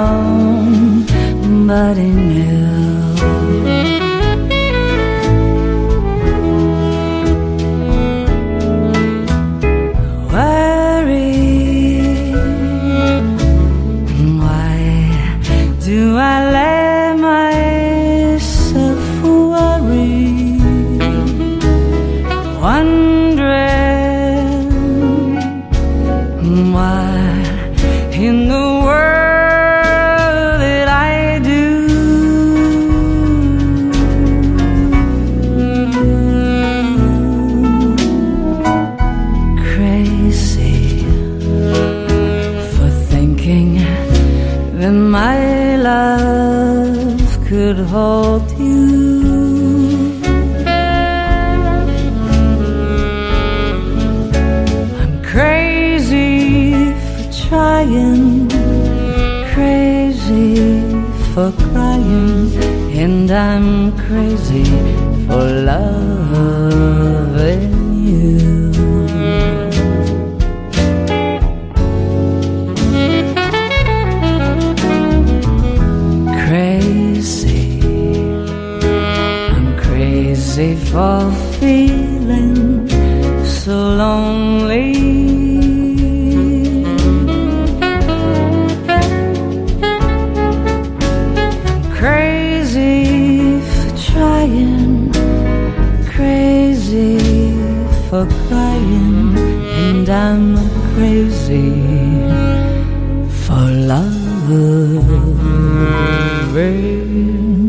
somebody new. Do I let myself worry, wondering what in the world did I do? Crazy for thinking that my love could hold you. I'm crazy for trying, crazy for crying, and I'm crazy for loving you. Crazy for feeling so lonely. I'm crazy for trying, crazy for crying, and I'm crazy for loving.